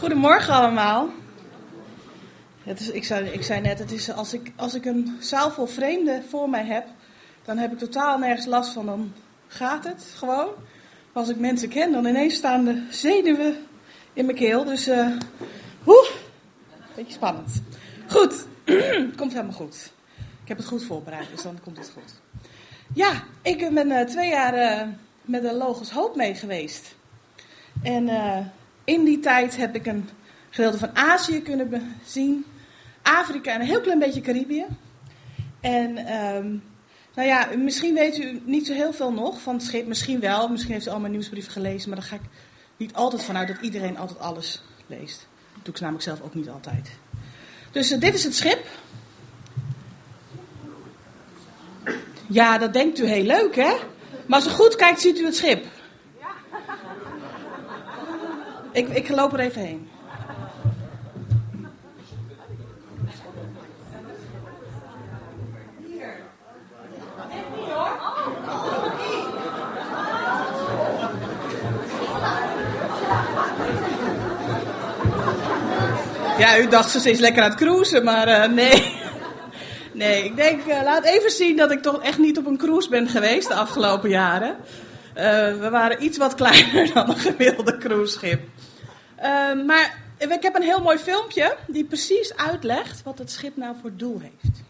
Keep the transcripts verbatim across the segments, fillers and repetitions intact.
Goedemorgen allemaal. Het is, ik, zei, ik zei net, het is als ik, als ik een zaal vol vreemden voor mij heb, dan heb ik totaal nergens last van. Dan gaat het gewoon. Maar als ik mensen ken, dan ineens staan de zenuwen in mijn keel. Dus, uh, oeh, beetje spannend. Goed, komt helemaal goed. Ik heb het goed voorbereid, dus dan komt het goed. Ja, ik ben uh, twee jaar uh, met de Logos Hoop mee geweest. En uh, in die tijd heb ik een gedeelte van Azië kunnen be- zien. Afrika en een heel klein beetje Caribië. En um, nou ja, misschien weet u niet zo heel veel nog van het schip. Misschien wel, misschien heeft u al mijn nieuwsbrieven gelezen. Maar daar ga ik niet altijd vanuit dat iedereen altijd alles leest. Dat doe ik namelijk zelf ook niet altijd. Dus uh, dit is het schip. Ja, dat denkt u heel leuk, hè? Maar als u goed kijkt, ziet u het schip. Ik, ik loop er even heen. Ja, u dacht ze is lekker aan het cruisen, maar uh, nee. Nee, ik denk, uh, laat even zien dat ik toch echt niet op een cruise ben geweest de afgelopen jaren. Uh, we waren iets wat kleiner dan een gemiddelde cruiseschip. Uh, maar ik heb een heel mooi filmpje die precies uitlegt wat het schip nou voor doel heeft.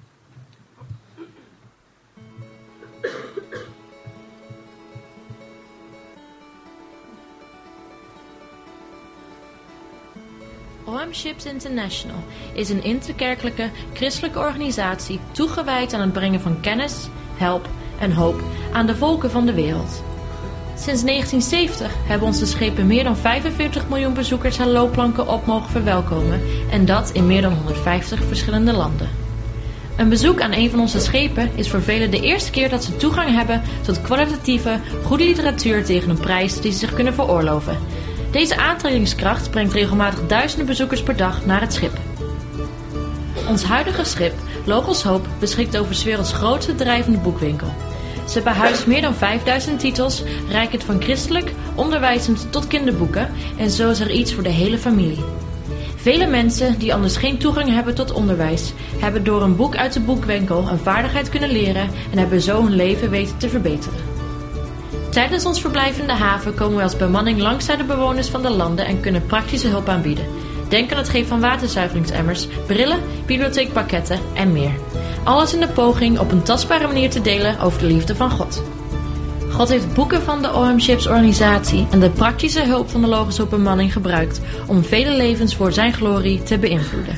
O M Ships International is een interkerkelijke christelijke organisatie toegewijd aan het brengen van kennis, help en hoop aan de volken van de wereld. Sinds negentien zeventig hebben onze schepen meer dan vijfenveertig miljoen bezoekers aan loopplanken op mogen verwelkomen en dat in meer dan honderdvijftig verschillende landen. Een bezoek aan een van onze schepen is voor velen de eerste keer dat ze toegang hebben tot kwalitatieve, goede literatuur tegen een prijs die ze zich kunnen veroorloven. Deze aantrekkingskracht brengt regelmatig duizenden bezoekers per dag naar het schip. Ons huidige schip, Logos Hoop, beschikt over 's werelds grootste drijvende boekwinkel. Ze behuist meer dan vijfduizend titels, reikend van christelijk, onderwijzend tot kinderboeken en zo is er iets voor de hele familie. Vele mensen die anders geen toegang hebben tot onderwijs, hebben door een boek uit de boekwinkel een vaardigheid kunnen leren en hebben zo hun leven weten te verbeteren. Tijdens ons verblijf in de haven komen we als bemanning langs bij de bewoners van de landen en kunnen praktische hulp aanbieden. Denk aan het geven van waterzuiveringsemmers, brillen, bibliotheekpakketten en meer. Alles in de poging op een tastbare manier te delen over de liefde van God. God heeft boeken van de O M Ships organisatie en de praktische hulp van de Logos Hoop bemanning gebruikt om vele levens voor zijn glorie te beïnvloeden.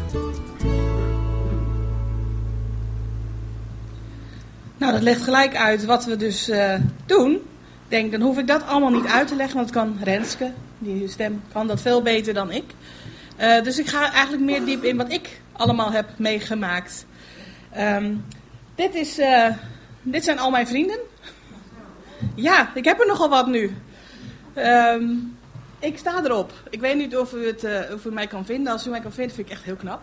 Nou, dat legt gelijk uit wat we dus uh, doen. Ik denk, dan hoef ik dat allemaal niet uit te leggen, want kan Renske, die stem, kan dat veel beter dan ik. Uh, dus ik ga eigenlijk meer diep in wat ik allemaal heb meegemaakt. Um, dit, is, uh, dit zijn al mijn vrienden. Ja, ik heb er nogal wat nu. Um, ik sta erop. Ik weet niet of u, het, uh, of u mij kan vinden. Als u mij kan vinden, vind ik echt heel knap.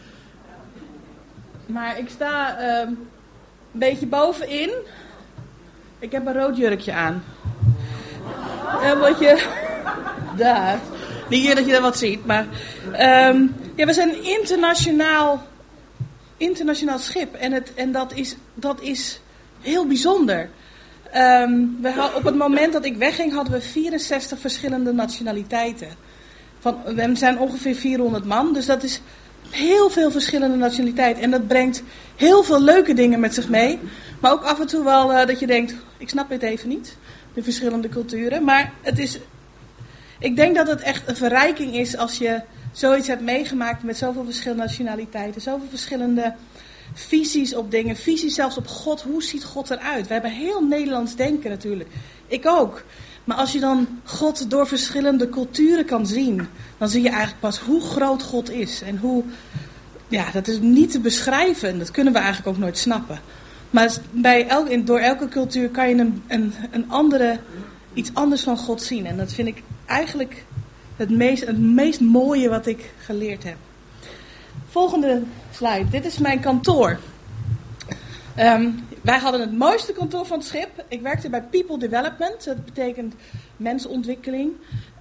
Maar ik sta uh, een beetje bovenin. Ik heb een rood jurkje aan. En wat je... Daar. Niet dat je dat wat ziet, maar... Um, ja, we zijn een internationaal... internationaal schip. En, het, en dat, is, dat is heel bijzonder. Um, we had, op het moment dat ik wegging hadden we vierenzestig verschillende nationaliteiten. Van, we zijn ongeveer vierhonderd man, dus dat is heel veel verschillende nationaliteiten. En dat brengt heel veel leuke dingen met zich mee. Maar ook af en toe wel uh, dat je denkt, ik snap dit even niet. De verschillende culturen. Maar het is, ik denk dat het echt een verrijking is als je zoiets hebt meegemaakt met zoveel verschillende nationaliteiten. Zoveel verschillende visies op dingen. Visies zelfs op God. Hoe ziet God eruit? We hebben heel Nederlands denken natuurlijk. Ik ook. Maar als je dan God door verschillende culturen kan zien, dan zie je eigenlijk pas hoe groot God is. En hoe, ja, dat is niet te beschrijven. Dat kunnen we eigenlijk ook nooit snappen. Maar bij elk, door elke cultuur kan je een, een, een andere, iets anders van God zien. En dat vind ik eigenlijk het meest, het meest mooie wat ik geleerd heb. Volgende slide. Dit is mijn kantoor. Um, wij hadden het mooiste kantoor van het schip. Ik werkte bij People Development. Dat betekent mensenontwikkeling.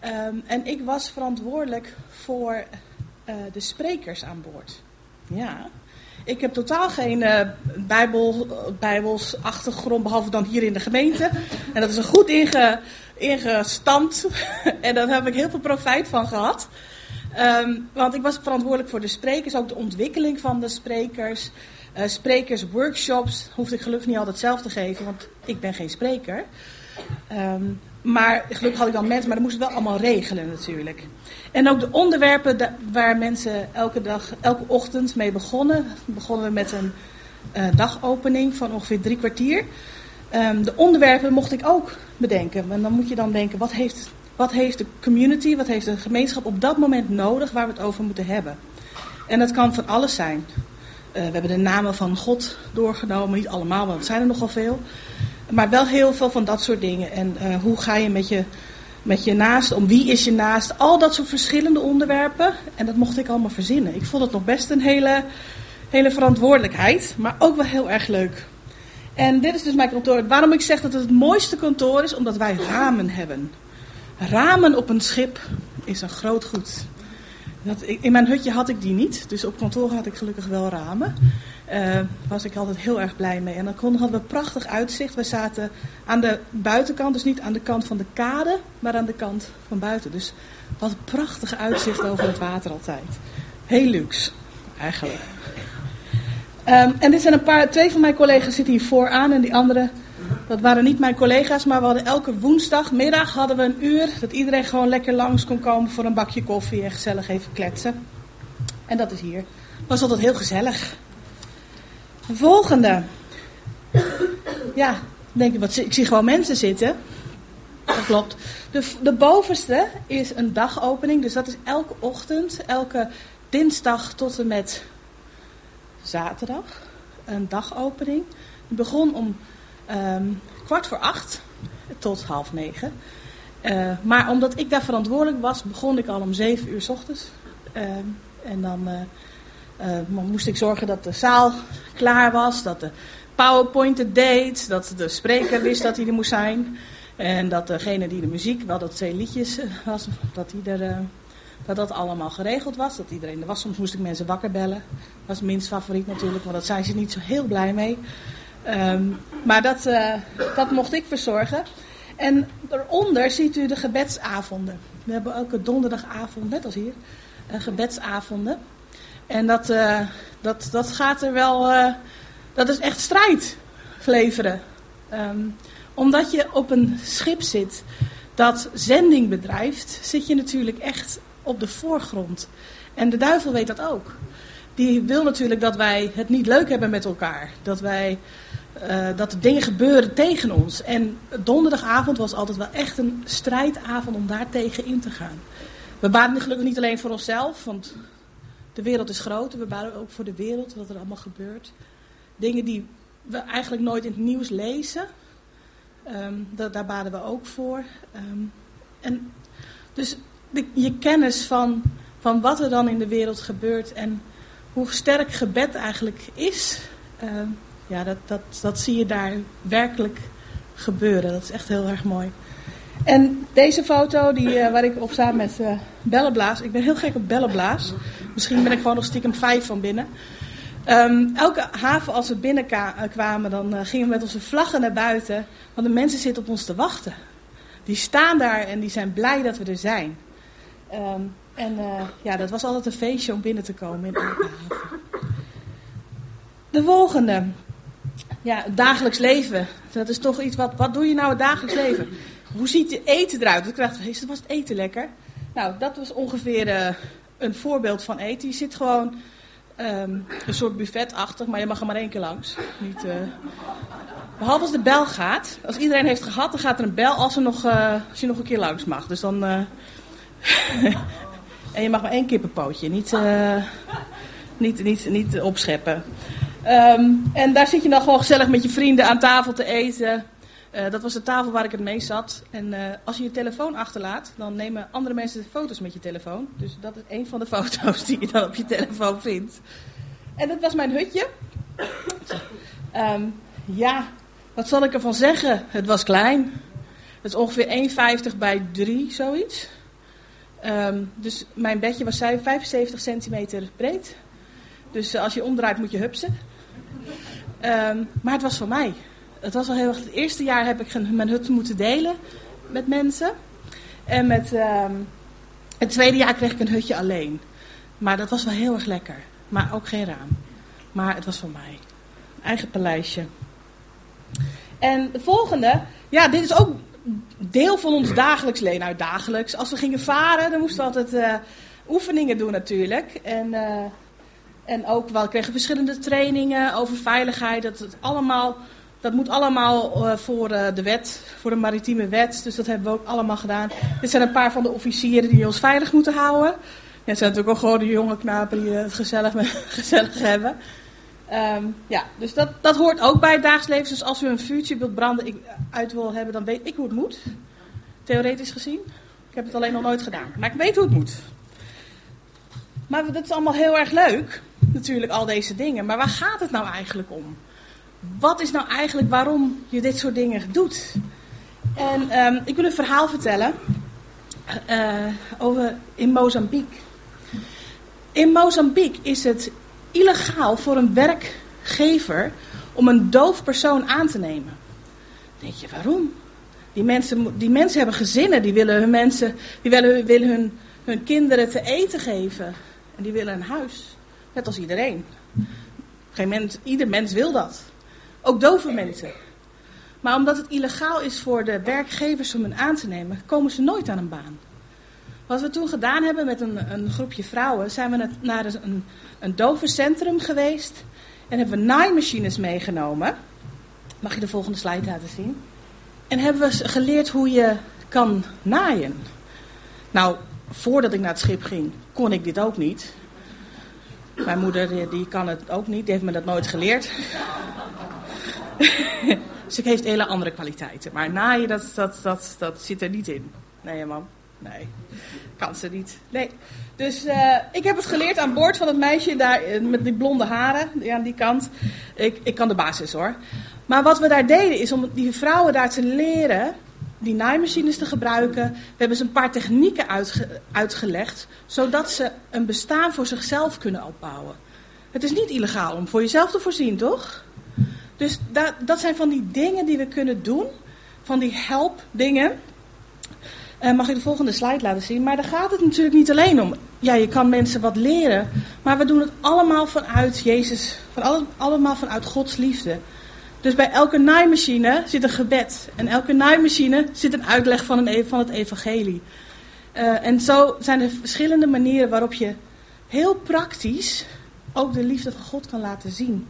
Um, en ik was verantwoordelijk voor uh, de sprekers aan boord. Ja. Ik heb totaal geen uh, bijbel, bijbels achtergrond, behalve dan hier in de gemeente. En dat is een goed inge, ingestampt. En daar heb ik heel veel profijt van gehad. Um, want ik was verantwoordelijk voor de sprekers, ook de ontwikkeling van de sprekers. Uh, sprekersworkshops hoefde ik gelukkig niet altijd zelf te geven, want ik ben geen spreker. Um, maar gelukkig had ik dan mensen, maar dat moest ik wel allemaal regelen natuurlijk. En ook de onderwerpen da- waar mensen elke dag, elke ochtend mee begonnen. Begonnen we met een uh, dagopening van ongeveer drie kwartier. Um, de onderwerpen mocht ik ook bedenken. En dan moet je dan denken, wat heeft, wat heeft de community, wat heeft de gemeenschap op dat moment nodig waar we het over moeten hebben. En dat kan van alles zijn. Uh, we hebben de namen van God doorgenomen, niet allemaal, want het zijn er nogal veel. Maar wel heel veel van dat soort dingen. En uh, hoe ga je met je, met je naast om? Wie is je naast? Al dat soort verschillende onderwerpen. En dat mocht ik allemaal verzinnen. Ik vond het nog best een hele, hele verantwoordelijkheid. Maar ook wel heel erg leuk. En dit is dus mijn kantoor. Waarom ik zeg dat het het mooiste kantoor is? Omdat wij ramen hebben. Ramen op een schip is een groot goed. Dat, in mijn hutje had ik die niet. Dus op kantoor had ik gelukkig wel ramen. Daar uh, was ik altijd heel erg blij mee. En dan konden, hadden we prachtig uitzicht. We zaten aan de buitenkant, dus niet aan de kant van de kade, maar aan de kant van buiten. Dus wat een prachtig uitzicht over het water altijd. Heel luxe, eigenlijk. Um, en dit zijn een paar, twee van mijn collega's zitten hier vooraan en die andere, dat waren niet mijn collega's, maar we hadden elke woensdagmiddag hadden we een uur dat iedereen gewoon lekker langs kon komen voor een bakje koffie en gezellig even kletsen. En dat is hier. Het was altijd heel gezellig. De volgende. Ja, denk ik, wat, ik zie gewoon mensen zitten. Dat klopt. De, de bovenste is een dagopening. Dus dat is elke ochtend, elke dinsdag tot en met zaterdag. Een dagopening. Die begon om um, kwart voor acht tot half negen. Uh, maar omdat ik daar verantwoordelijk was, begon ik al om zeven uur 's ochtends. Uh, en dan... Uh, Uh, moest ik zorgen dat de zaal klaar was, dat de PowerPoint het deed, dat de spreker wist dat hij er moest zijn. En dat degene die de muziek, wel dat twee liedjes was, dat, die er, uh, dat dat allemaal geregeld was. Dat iedereen er was. Soms moest ik mensen wakker bellen. Dat was minst favoriet natuurlijk, want dat zijn ze niet zo heel blij mee. Um, maar dat, uh, dat mocht ik verzorgen. En daaronder ziet u de gebedsavonden. We hebben elke donderdagavond, net als hier, uh, gebedsavonden. En dat, uh, dat, dat gaat er wel, uh, dat is echt strijd leveren. Um, omdat je op een schip zit dat zending bedrijft, zit je natuurlijk echt op de voorgrond. En de duivel weet dat ook. Die wil natuurlijk dat wij het niet leuk hebben met elkaar. Dat, wij, uh, dat er dingen gebeuren tegen ons. En donderdagavond was altijd wel echt een strijdavond om daar tegen in te gaan. We baden gelukkig niet alleen voor onszelf, want... De wereld is groot, we baren ook voor de wereld, wat er allemaal gebeurt. Dingen die we eigenlijk nooit in het nieuws lezen, um, dat, daar baden we ook voor. Um, en dus de, je kennis van, van wat er dan in de wereld gebeurt en hoe sterk gebed eigenlijk is, um, ja, dat, dat, dat zie je daar werkelijk gebeuren. Dat is echt heel erg mooi. En deze foto die, uh, waar ik op sta met uh, bellenblaas. Ik ben heel gek op bellenblaas. Misschien ben ik gewoon nog stiekem vijf van binnen. Um, elke haven als we binnenkwamen, dan uh, gingen we met onze vlaggen naar buiten. Want de mensen zitten op ons te wachten. Die staan daar en die zijn blij dat we er zijn. Um, en uh, ja, dat was altijd een feestje om binnen te komen in elke haven. De volgende. Ja, het dagelijks leven. Dat is toch iets wat, wat doe je nou het dagelijks leven? Hoe ziet je eten eruit? Ik dacht, hey, was het eten lekker? Nou, dat was ongeveer uh, een voorbeeld van eten. Je zit gewoon um, een soort buffetachtig, maar je mag er maar één keer langs. Niet, uh... Behalve als de bel gaat. Als iedereen heeft gehad, dan gaat er een bel als, er nog, uh, als je nog een keer langs mag. Dus dan... Uh... en je mag maar één kippenpootje, niet, uh... niet, niet, niet opscheppen. Um, en daar zit je dan gewoon gezellig met je vrienden aan tafel te eten... Uh, dat was de tafel waar ik het mee zat. En uh, als je je telefoon achterlaat, dan nemen andere mensen foto's met je telefoon. Dus dat is een van de foto's die je dan op je telefoon vindt. En dat was mijn hutje. Um, ja, wat zal ik ervan zeggen? Het was klein. Het is ongeveer één komma vijftig bij drie, zoiets. Um, dus mijn bedje was vijfenzeventig centimeter breed. Dus uh, als je omdraait moet je hupsen. Um, maar het was voor mij. Het was al heel erg. Het eerste jaar heb ik mijn hut moeten delen met mensen. En met um, het tweede jaar kreeg ik een hutje alleen. Maar dat was wel heel erg lekker. Maar ook geen raam. Maar het was voor mij. Eigen paleisje. En de volgende. Ja, dit is ook deel van ons dagelijks leven. Nou, dagelijks. Als we gingen varen, dan moesten we altijd uh, oefeningen doen natuurlijk. En, uh, en ook wel kregen verschillende trainingen over veiligheid. Dat, het allemaal, dat moet allemaal uh, voor uh, de wet, voor de maritieme wet. Dus dat hebben we ook allemaal gedaan. Dit zijn een paar van de officieren die ons veilig moeten houden. Ja, het zijn natuurlijk ook gewoon de jonge knapen die het gezellig, gezellig hebben. Um, ja, dus dat, dat hoort ook bij het dagelijks leven. Dus als u een vuurtje wilt branden, ik, uit wil hebben, dan weet ik hoe het moet. Theoretisch gezien. Ik heb het alleen nog nooit gedaan. Maar ik weet hoe het moet. Maar dat is allemaal heel erg leuk. Natuurlijk, al deze dingen. Maar waar gaat het nou eigenlijk om? Wat is nou eigenlijk waarom je dit soort dingen doet? En um, ik wil een verhaal vertellen. Uh, over in Mozambique. In Mozambique is het illegaal voor een werkgever om een doof persoon aan te nemen. Dan denk je, waarom? Die mensen, die mensen hebben gezinnen, die willen hun mensen, die willen, willen hun, hun kinderen te eten geven. En die willen een huis. Net als iedereen. Geen mens, ieder mens wil dat. Ook dove mensen. Maar omdat het illegaal is voor de werkgevers om hen aan te nemen, komen ze nooit aan een baan. Wat we toen gedaan hebben met een, een groepje vrouwen, zijn we naar een, een dovencentrum geweest. En hebben we naaimachines meegenomen. Mag je de volgende slide laten zien? En hebben we geleerd hoe je kan naaien. Nou, voordat ik naar het schip ging, kon ik dit ook niet. Mijn moeder, die, die kan het ook niet. Die heeft me dat nooit geleerd. Dus ik heeft hele andere kwaliteiten. Maar naaien, dat, dat, dat, dat zit er niet in. Nee, man. Nee, kan ze niet. Nee. Dus uh, ik heb het geleerd aan boord van het meisje daar met die blonde haren. Ja, aan die kant. Ik, ik kan de basis hoor. Maar wat we daar deden is om die vrouwen daar te leren die naaimachines te gebruiken. We hebben ze een paar technieken uitge, uitgelegd. Zodat ze een bestaan voor zichzelf kunnen opbouwen. Het is niet illegaal om voor jezelf te voorzien, toch? Dus dat, dat zijn van die dingen die we kunnen doen. Van die helpdingen. Uh, mag ik de volgende slide laten zien? Maar daar gaat het natuurlijk niet alleen om. Ja, je kan mensen wat leren. Maar we doen het allemaal vanuit Jezus. Van alle, allemaal vanuit Gods liefde. Dus bij elke naaimachine zit een gebed. En elke naaimachine zit een uitleg van, een, van het evangelie. Uh, en zo zijn er verschillende manieren waarop je heel praktisch ook de liefde van God kan laten zien.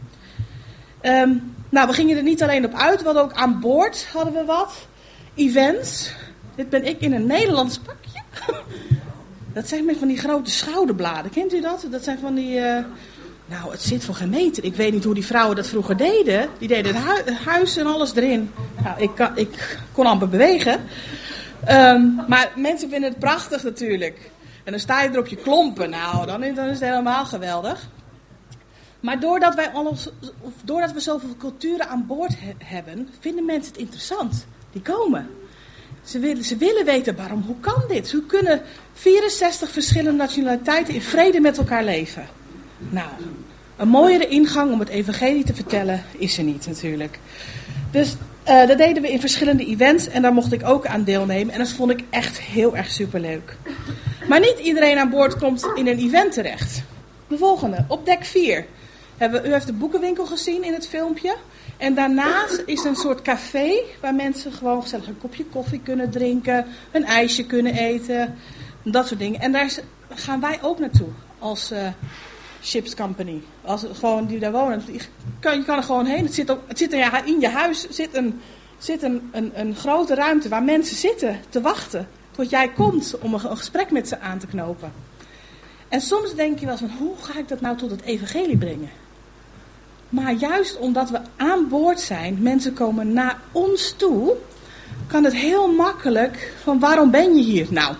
Um, nou, we gingen er niet alleen op uit. We hadden ook aan boord hadden we wat. Events. Dit ben ik in een Nederlands pakje. Dat zijn met van die grote schouderbladen. Kent u dat? Dat zijn van die... Uh... Nou, het zit voor geen meter. Ik weet niet hoe die vrouwen dat vroeger deden. Die deden het, hu- het huis en alles erin. Nou, ik, kan, ik kon amper bewegen. Um, maar mensen vinden het prachtig natuurlijk. En dan sta je er op je klompen. Nou, dan is, dan is het helemaal geweldig. Maar doordat, wij alles, of doordat we zoveel culturen aan boord he- hebben, vinden mensen het interessant. Die komen. Ze willen, ze willen weten waarom, hoe kan dit? Hoe kunnen vierenzestig verschillende nationaliteiten in vrede met elkaar leven? Nou, een mooiere ingang om het evangelie te vertellen is er niet natuurlijk. Dus uh, dat deden we in verschillende events en daar mocht ik ook aan deelnemen. En dat vond ik echt heel erg superleuk. Maar niet iedereen aan boord komt in een event terecht. De volgende, op dek vier. Hebben, u heeft de boekenwinkel gezien in het filmpje. En daarnaast is een soort café waar mensen gewoon gezellig een kopje koffie kunnen drinken. Een ijsje kunnen eten. Dat soort dingen. En daar gaan wij ook naartoe als uh, Ships Company. Als gewoon die daar wonen. Je kan, je kan er gewoon heen. Het zit, ook, het zit er, in je huis zit, een, zit een, een, een grote ruimte waar mensen zitten te wachten. Tot jij komt om een, een gesprek met ze aan te knopen. En soms denk je wel eens van, hoe ga ik dat nou tot het evangelie brengen? Maar juist omdat we aan boord zijn, mensen komen naar ons toe, kan het heel makkelijk van waarom ben je hier? Nou,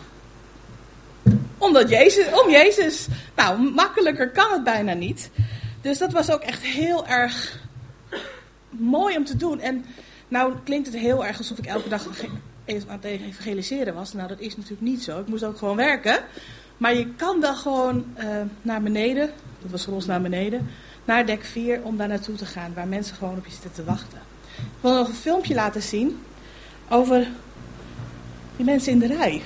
omdat Jezus, om Jezus. Nou, makkelijker kan het bijna niet. Dus dat was ook echt heel erg mooi om te doen. En nou klinkt het heel erg alsof ik elke dag even aan het evangeliseren was. Nou, dat is natuurlijk niet zo. Ik moest ook gewoon werken. Maar je kan wel gewoon uh, naar beneden, dat was voor ons naar beneden, naar dek vier om daar naartoe te gaan. Waar mensen gewoon op je zitten te wachten. Ik wil nog een filmpje laten zien over die mensen in de rij.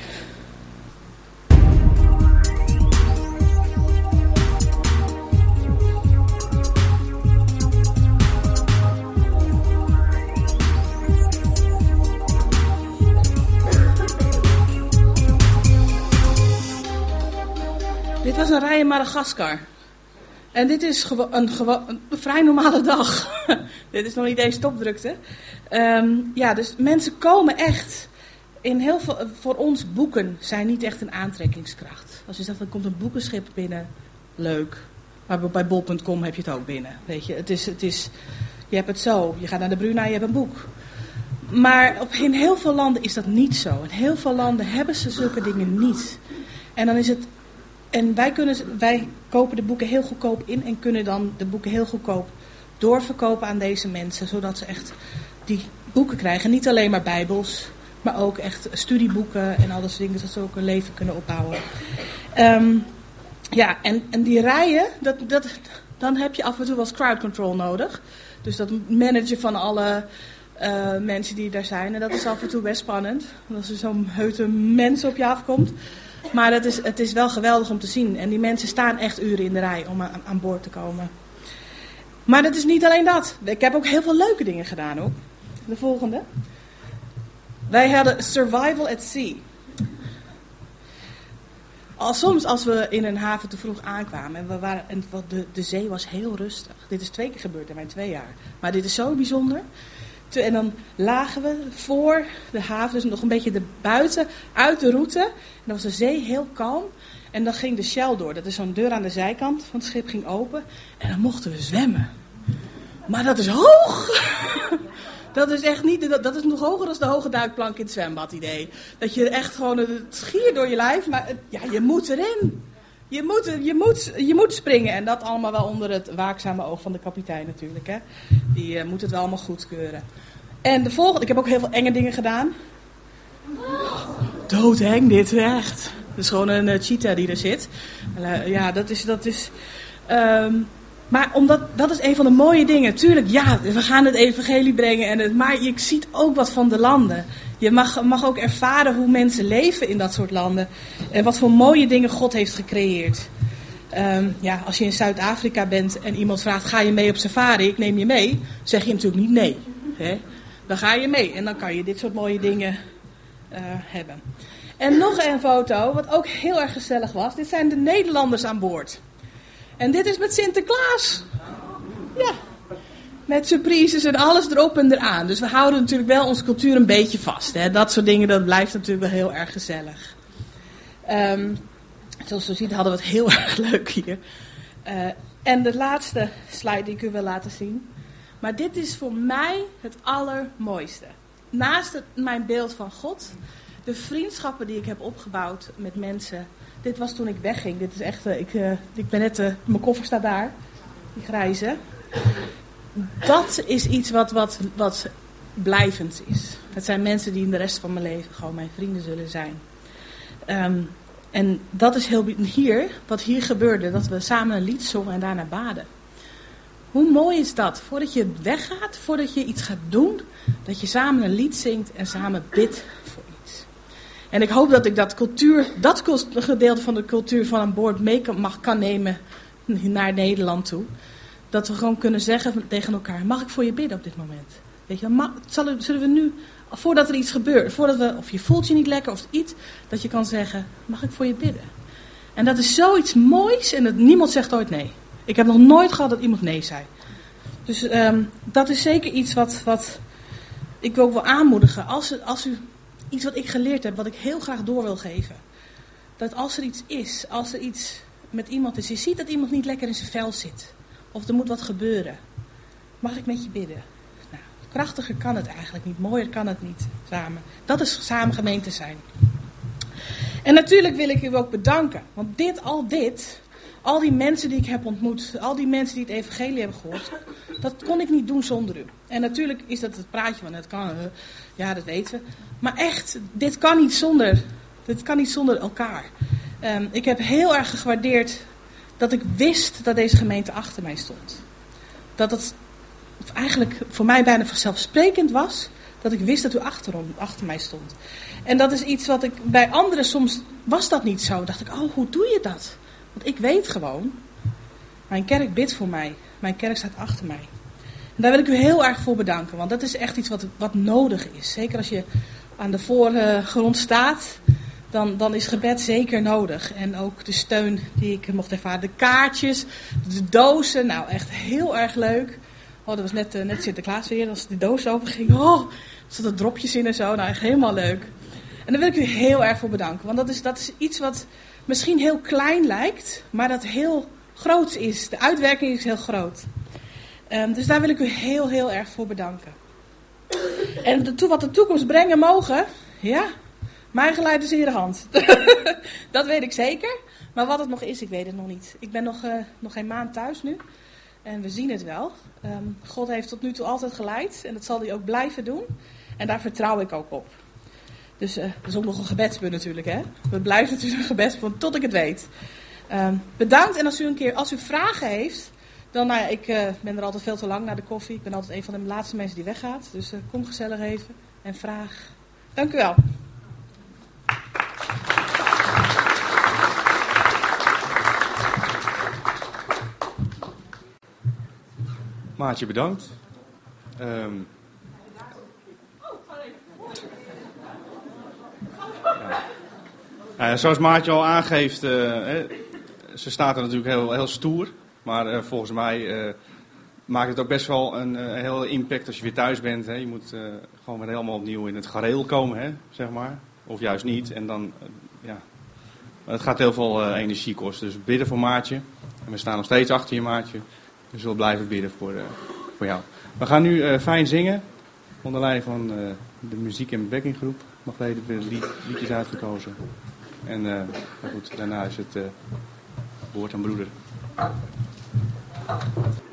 Dit was een rij in Madagaskar. En dit is gewo- een, gewo- een vrij normale dag. Dit is nog niet eens topdrukte. Um, ja, dus mensen komen echt. In heel veel, voor ons boeken zijn niet echt een aantrekkingskracht. Als je zegt, er komt een boekenschip binnen, leuk. Maar bij bol punt com heb je het ook binnen. Weet je, het is, het is, je hebt het zo. Je gaat naar de Bruna, je hebt een boek. Maar op, in heel veel landen is dat niet zo. In heel veel landen hebben ze zulke dingen niet. En dan is het. En wij, kunnen, wij kopen de boeken heel goedkoop in en kunnen dan de boeken heel goedkoop doorverkopen aan deze mensen. Zodat ze echt die boeken krijgen. Niet alleen maar bijbels, maar ook echt studieboeken en al dat soort dingen. Zodat ze ook een leven kunnen opbouwen. Um, ja, en, en die rijen, dat, dat, dan heb je af en toe wel eens crowd control nodig. Dus dat managen van alle uh, mensen die daar zijn. En dat is af en toe best spannend. Als er zo'n heute mens op je afkomt. Maar het is, het is wel geweldig om te zien. En die mensen staan echt uren in de rij om aan, aan boord te komen. Maar dat is niet alleen dat. Ik heb ook heel veel leuke dingen gedaan ook. De volgende. Wij hadden survival at sea. Al soms als we in een haven te vroeg aankwamen. En, we waren, en de, de zee was heel rustig. Dit is twee keer gebeurd in mijn twee jaar. Maar dit is zo bijzonder. En dan lagen we voor de haven, dus nog een beetje de buiten, uit de route. En dan was de zee heel kalm. En dan ging de Shell door. Dat is zo'n deur aan de zijkant van het schip ging open. En dan mochten we zwemmen. Maar dat is hoog. Dat is echt niet, dat is nog hoger dan de hoge duikplank in het zwembad idee. Dat je echt gewoon, het schier door je lijf, maar het, ja, je moet erin. Je moet, je, moet, je moet springen. En dat allemaal wel onder het waakzame oog van de kapitein natuurlijk. Hè. Die uh, moet het wel allemaal goedkeuren. En de volgende, ik heb ook heel veel enge dingen gedaan. Doodeng dit, echt. Het is gewoon een uh, cheetah die er zit. Uh, ja, dat is... Dat is um, maar omdat, dat is een van de mooie dingen. Tuurlijk, ja, we gaan het evangelie brengen. En het, maar je ziet ook wat van de landen. Je mag, mag ook ervaren hoe mensen leven in dat soort landen. En wat voor mooie dingen God heeft gecreëerd. Um, ja, als je in Zuid-Afrika bent en iemand vraagt, ga je mee op safari? Ik neem je mee. Zeg je natuurlijk niet nee. Hè? Dan ga je mee en dan kan je dit soort mooie dingen uh, hebben. En nog een foto, wat ook heel erg gezellig was. Dit zijn de Nederlanders aan boord. En dit is met Sinterklaas. Ja. Met surprises en alles erop en eraan. Dus we houden natuurlijk wel onze cultuur een beetje vast. Hè. Dat soort dingen, dat blijft natuurlijk wel heel erg gezellig. Um, zoals je ziet hadden we het heel erg leuk hier. Uh, en de laatste slide die ik u wil laten zien. Maar dit is voor mij het allermooiste. Naast het, mijn beeld van God, de vriendschappen die ik heb opgebouwd met mensen. Dit was toen ik wegging. Dit is echt, uh, ik, uh, ik ben net, uh, mijn koffer staat daar, die grijze. Dat is iets wat, wat, wat blijvend is. Het zijn mensen die in de rest van mijn leven gewoon mijn vrienden zullen zijn. Um, en dat is heel hier, wat hier gebeurde, dat we samen een lied zongen en daarna baden. Hoe mooi is dat? Voordat je weggaat, voordat je iets gaat doen, dat je samen een lied zingt en samen bidt voor iets. En ik hoop dat ik dat cultuur, dat gedeelte van de cultuur van aan boord mee kan, mag, kan nemen naar Nederland toe. Dat we gewoon kunnen zeggen tegen elkaar, mag ik voor je bidden op dit moment? Weet je, mag, zullen, zullen we nu, voordat er iets gebeurt, voordat we, of je voelt je niet lekker of iets, dat je kan zeggen, mag ik voor je bidden? En dat is zoiets moois en dat, niemand zegt ooit nee. Ik heb nog nooit gehad dat iemand nee zei. Dus um, dat is zeker iets wat, wat ik wil ook wel aanmoedigen. Als, u, als u iets wat ik geleerd heb, wat ik heel graag door wil geven. Dat als er iets is, als er iets met iemand is, je ziet dat iemand niet lekker in zijn vel zit. Of er moet wat gebeuren. Mag ik met je bidden? Nou, krachtiger kan het eigenlijk niet. Mooier kan het niet samen. Dat is samen gemeente zijn. En natuurlijk wil ik u ook bedanken. Want dit, al dit... al die mensen die ik heb ontmoet, al die mensen die het evangelie hebben gehoord, dat kon ik niet doen zonder u. En natuurlijk is dat het praatje van het kan, uh, ja dat weten we. Maar echt, dit kan niet zonder, dit kan niet zonder elkaar. Um, ik heb heel erg gewaardeerd dat ik wist dat deze gemeente achter mij stond. Dat het eigenlijk voor mij bijna vanzelfsprekend was dat ik wist dat u achter, achter mij stond. En dat is iets wat ik bij anderen soms, was dat niet zo. Dacht ik, oh hoe doe je dat? Want ik weet gewoon, mijn kerk bidt voor mij. Mijn kerk staat achter mij. En daar wil ik u heel erg voor bedanken. Want dat is echt iets wat, wat nodig is. Zeker als je aan de voorgrond staat, dan, dan is gebed zeker nodig. En ook de steun die ik mocht ervaren. De kaartjes, de dozen. Nou, echt heel erg leuk. Oh, dat was net, uh, net Sinterklaas weer. Als de doos open ging. Oh, er zaten dropjes in en zo. Nou, echt helemaal leuk. En daar wil ik u heel erg voor bedanken. Want dat is, dat is iets wat misschien heel klein lijkt, maar dat heel groot is. De uitwerking is heel groot. Um, dus daar wil ik u heel, heel erg voor bedanken. En de to- wat de toekomst brengen mogen, ja, mijn geleid is in je hand. Dat weet ik zeker. Maar wat het nog is, ik weet het nog niet. Ik ben nog, uh, nog geen maand thuis nu. En we zien het wel. Um, God heeft tot nu toe altijd geleid. En dat zal hij ook blijven doen. En daar vertrouw ik ook op. Dus uh, dat is ook nog een gebedspunt natuurlijk, hè. We blijven natuurlijk een gebedspunt tot ik het weet. Um, bedankt. En als u een keer, als u vragen heeft, dan, nou ja, ik uh, ben er altijd veel te lang naar de koffie. Ik ben altijd een van de laatste mensen die weggaat. Dus uh, kom gezellig even en vraag. Dank u wel. Maartje, bedankt. Um, ja. Uh, zoals Maartje al aangeeft, uh, hè, ze staat er natuurlijk heel, heel stoer. Maar uh, volgens mij uh, maakt het ook best wel een uh, heel impact als je weer thuis bent. Hè. Je moet uh, gewoon weer helemaal opnieuw in het gareel komen, hè, zeg maar. Of juist niet. En dan, uh, ja. Maar het gaat heel veel uh, energie kosten. Dus bidden voor Maartje. En we staan nog steeds achter je, Maartje. We zullen blijven bidden voor, uh, voor jou. We gaan nu uh, fijn zingen. Onder leiding van uh, de muziek- en backinggroep. Magdalene heeft de lied, liedjes uitgekozen. En uh, goed, daarna is het uh, woord aan broeder.